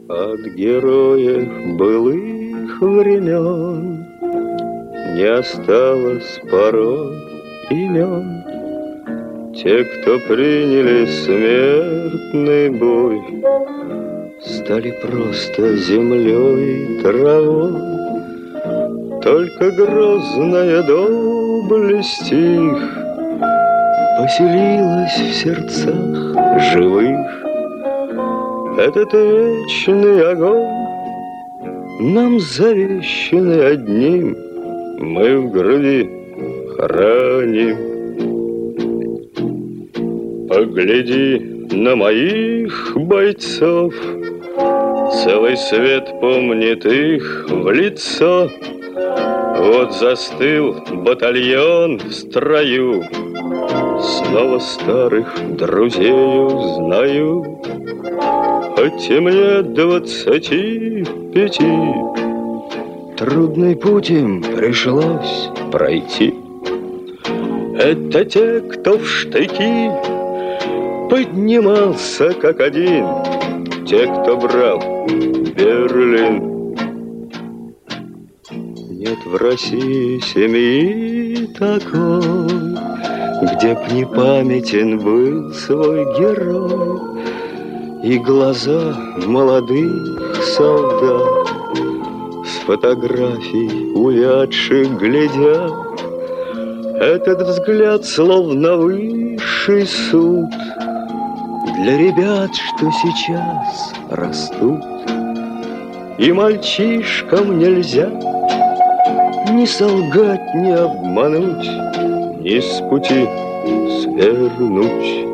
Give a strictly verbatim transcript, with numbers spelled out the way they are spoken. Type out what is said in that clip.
От героев былых времен не осталось порой имен. Те, кто приняли смертный бой, стали просто землей и травой. Только грозная доблесть их поселилась в сердцах живых. Этот вечный огонь, нам завещанный одним, мы в груди храним. Погляди на моих бойцов, целый свет помнит их в лицо. Вот застыл батальон в строю, снова старых друзей узнаю. Хоть и мне двадцати пяти, трудный путь им пришлось пройти. Это те, кто в штыки поднимался как один, те, кто брал Берлин. Нет в России семьи такой, где б не памятен был свой герой. И глаза молодых солдат с фотографий увядших глядят. Этот взгляд словно высший суд для ребят, что сейчас растут. И мальчишкам нельзя ни солгать, ни обмануть, ни с пути свернуть.